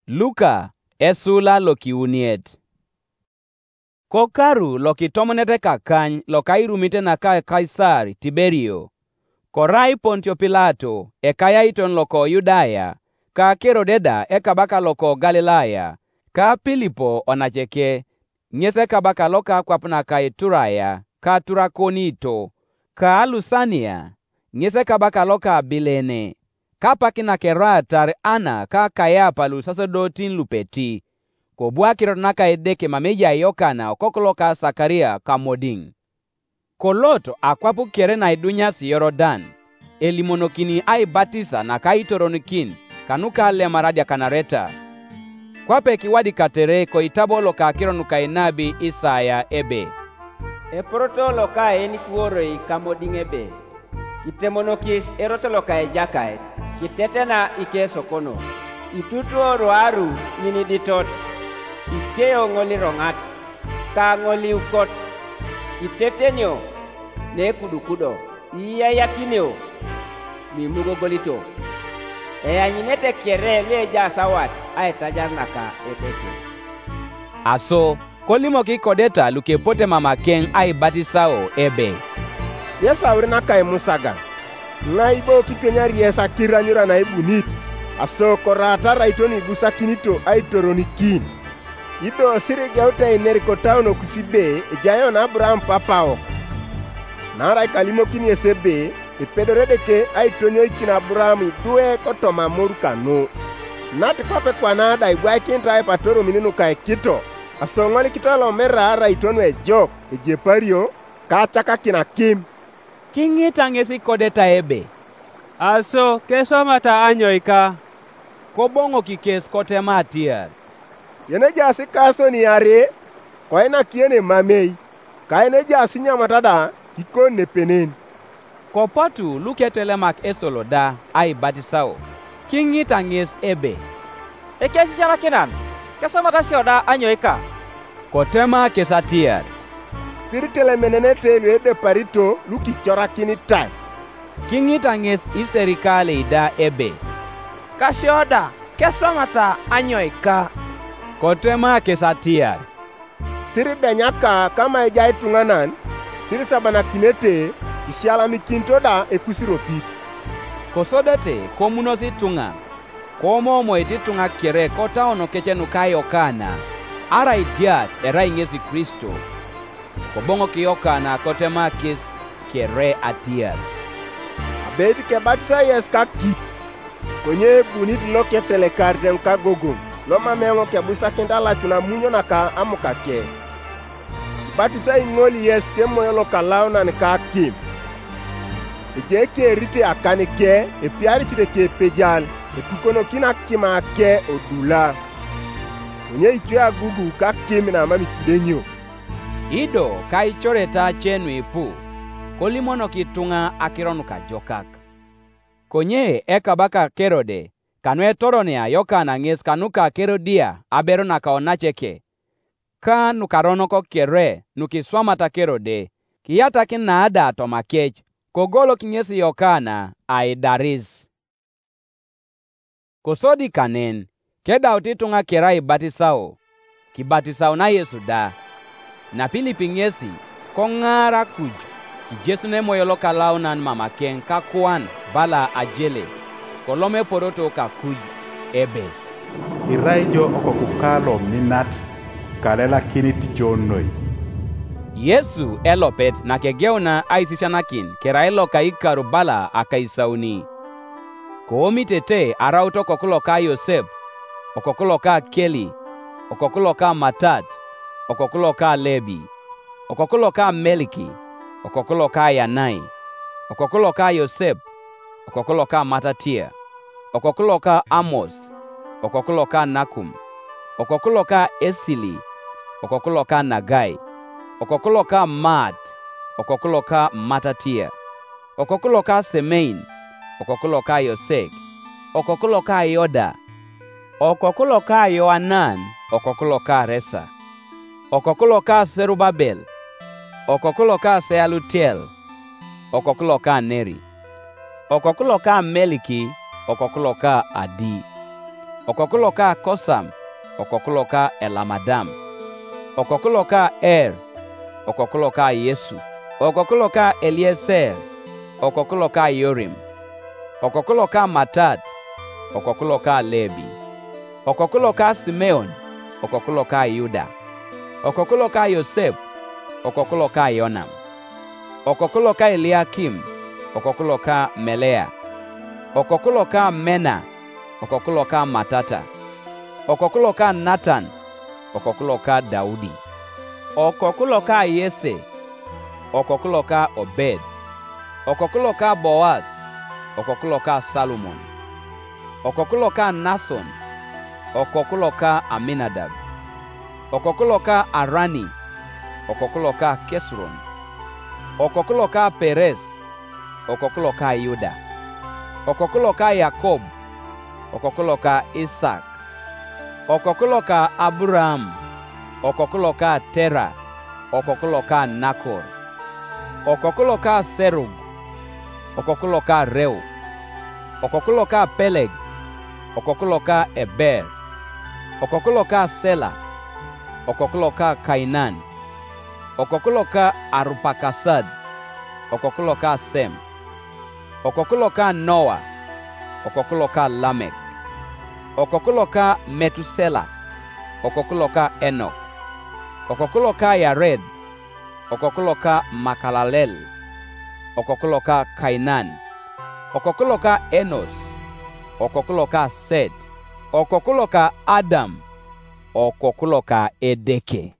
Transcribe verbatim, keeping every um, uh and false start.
Luka esula lokiuniet. Kokaru lokitomonete kakany lokairumite na ka Kaisar Tiberio. Korai Pontio Pilato ekayaiton loko Yudaya, ka Kerodeda ekabaka loko Galilaya, ka Pilipo onacheke, nyese kabaka loka kwapna ka Turaya, ka Turakonito, ka Lusania, nyese kabaka loka Bilene, ka pakina keratar ana ka Kayapalu sacerdotin lupeti, ko buakirot naka edeke mameja Yokana okokoloka Sakaria kamoding. Koloto akwapu kere na idunyas Yorodan, elimonokini ai batisa na kaitoronikin, kanuka le maradia kanareta. Kwape kiwadi katere ko itabo loka kironuka inabi Isaya ebe. E proto loka eni kuoroi kamoding ebe. Kitemonokis eroto loka e jakaet, kitetena ike sokono. Itutuo roaru nini ditot, ikeo ngoli rongat, ka ngoli ukot, itetenyo ne kudukudo, iya yakinyo mi mugo golito. E anyinete kere le jasawat ay tajarnaka edeke. Aso kolimo ki kodeta luke pote mama ken ay batisao ebe. Yesa urina kai musaga. Na ibo kipenya riesa kiranyura na ibunit. Aso korata raitoni busa kinito ay toronikin. Ido siri gauta ineriko tauno kusibe jayo na Abraham papao. Nara kalimo kini esebe ipedorede ay tonyo ikina Abraham duwe kotoma moruka no. Nati kwape kwa nada igwa kinta ay patoro mininu kai kito. Aso ngoli kitolo mera ara itonu e jok e jepario kachaka kina kim. Kingita ngesi kodeta ebe. Aso keso mata anyoika. Kobongo kikes kote matia. Yene jasi kaso ni are, kwa ina kiene mamei, ka ene jasi nyamatada, kiko nepenen. Kopotu luketele mak esoloda ay batisao. Kingita nges ebe. Eke sisara kinan, keso mata sioda anyoika. Kotema kesatiar. Siritele menene telu ede parito luki chora kini tai. Kingita nges iserikale ida ebe. Kasioda, keso mata anyoika. Kotema kesatiar. Siri benyaka kama ejai tunganan, siri sabana kinete, isiala mikintoda ekusiro piti. Kosodete komunosi tunga. Komo mo iti tunga kere kota ono kechenu kayokana. Ara idiat era ingesi Kristo. Kobongo kiyokana kotema kes kere atiar. Abedi ke batisa yes ka kip. Konye bunit loke telekarden ka gogong. Loma mengo ke busa kendala tuna munyo na ka amuka ke. Batisa ingoli yes ke moyo loka launa ni ka kim. Eje ke rite akane ke, e piari chide ke pejal, e kukono kina kima ke odula. Onye ichwe agugu ka kim na mami kidenyo. Ido kai choreta chenu ipu, kolimono kitunga akironuka jokak. Konye eka baka Kerode, kanwe toronia Yokana nges kanuka Kerodia aberona ka onacheke. Ka nukaronoko kere nukiswamata Kerode, kiyata kinaada tomakech, kogolo kinyesi Yokana aidariz. Kosodi kanen, keda utitunga kerai batisao, kibatisao na Yesu da. Na Pilipi ngesi, kongara kuj, kijesu ne moyolo kalaunan mama ken kakuan bala ajele, kolome poroto ka kuj ebe. Iraijo okokukalo minat, kalela kini tijonoi. Yesu elopet na kegeuna aisishanakin keraelo ka ikaru bala akaisauni. Koomi tete arauto kokulo ka Yosep, okokulo ka Keli, okokulo ka Matat, okokulo ka Lebi, okokulo ka Meliki, okokulo ka Yanai, okokulo ka Yosep, okokulo ka Matatia, okokulo ka Amos, okokulo ka Nakum, okokulo ka Esili, okokulo ka Nagai, okokulo ka Mat, okokulo ka Matatia, okokulo ka Semein, okokulo ka Yosek, okokulo ka Yoda, okokulo ka Yoanan, okokulo ka Resa, okokulo ka Serubabel, okokulo ka Sealutiel, okokulo ka Neri, okokulo ka Meliki, okokulo ka Adi, okokulo ka Kosam, okokulo ka Elamadam, okokulo ka Er, okokulo ka Yesu, okokulo ka Eliezer, okokulo ka Yorim, okokulo ka Matat, okokulo ka Lebi, okokulo ka Simeon, okokulo ka Yuda, okokulo ka Yosef, okokulo ka Yonam, okokulo ka Eliakim, okokulo ka Melea, okokulo ka Mena, okokulo ka Matata, okokulo ka Natan, okokulo ka Daudi, okokulo ka Yese, okokulo ka Obed, okokulo ka Boaz, okokulo ka Salomon, okokulo ka Nason, okokulo ka Aminadab, okokulo ka Arani, okokulo ka Kesron, okokulo ka Perez, okokulo ka Yuda, okokulo ka Yakob, okokulo ka Isak, okokulo ka Abraham, okokulo ka Tera, okokulo ka Nakor, okokulo ka Serug, okokulo ka Reu, okokulo ka Peleg, okokulo ka Eber, okokulo ka Sela, okokulo ka Kainan, okokulo ka Arupakasad, okokulo ka Sem, okokulo ka Noa, okokulo ka Lamek, okokulo ka Metusela, okokulo ka Enok, okokulo ka Yared, okokulo ka Makalalel, okokulo ka Kainan, okokulo ka Enos, okokulo ka Seth, okokulo ka Adam, okokulo ka Edeke.